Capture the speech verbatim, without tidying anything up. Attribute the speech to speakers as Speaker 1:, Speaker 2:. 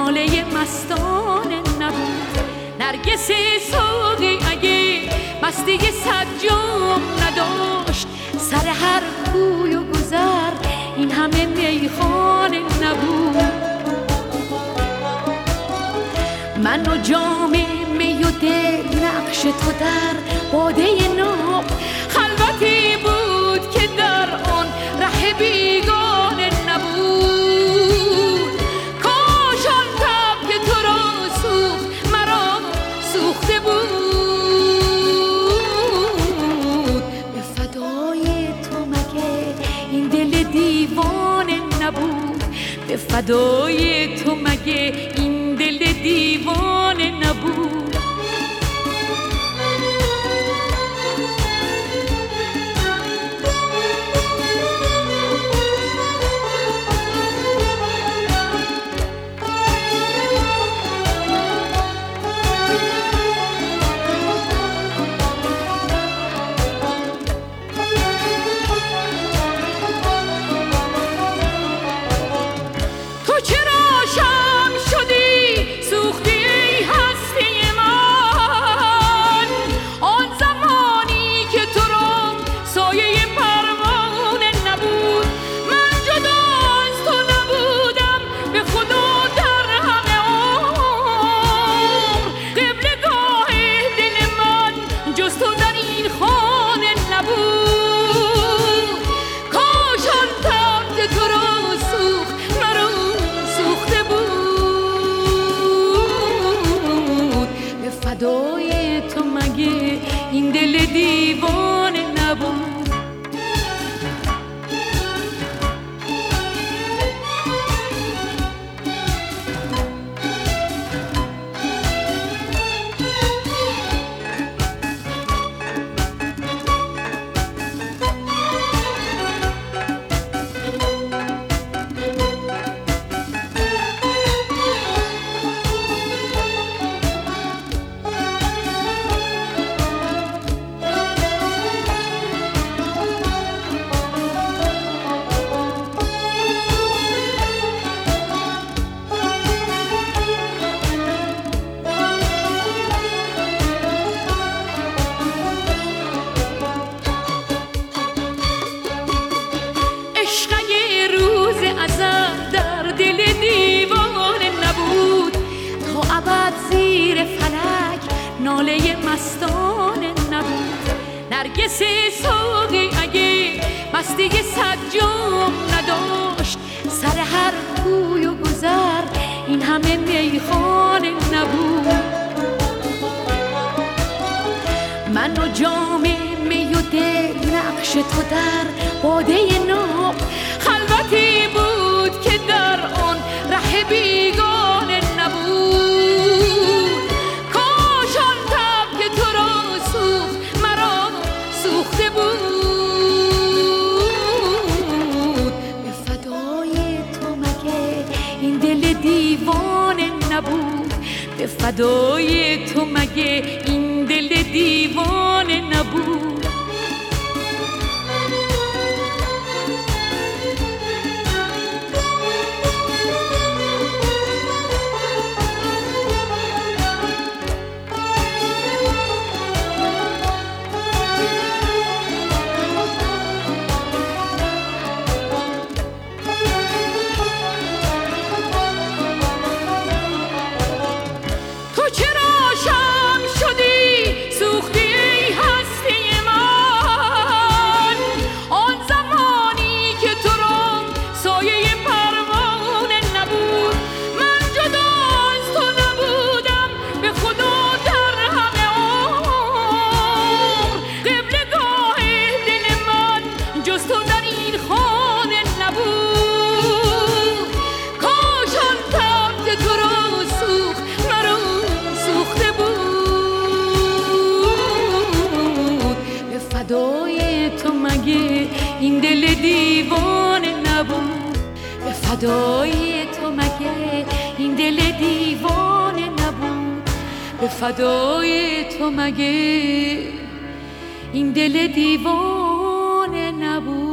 Speaker 1: ناله مستانه نبود. نرگس ساقی اگه مستی صد جام نداشت، سر هر کوی و گذر این همه میخانه نبود. من و جام می و دل نقش تو در باده ناب، خلوتی بود که در آن ره بیگانه نبود. کاش آن تب که تو را سوخت مرا سوخته بود. به فدای تو مگه این دل دیوانه نبود؟ به فدای تو مگه این دل دیوانه نبود؟ فدای تو مگه این دل دیوانه نبود؟ زیر فلک ناله مستانه نبود. نرگس ساقی اگه مستی صد جام نداشت، سر هر کوی و گذر این همه میخانه نبود. من و جام می و دل نقش تو در باده ناب، خلوتی بود که در آن ره بیگانه نبود. نبود به فدای تو مگه این دل دیوانه نبود؟ فدای تو مگه این دل دیوانه نبود؟ به فدای تو مگه این دل دیوانه نبود؟ به فدای تو مگه این دل دیوانه نبود؟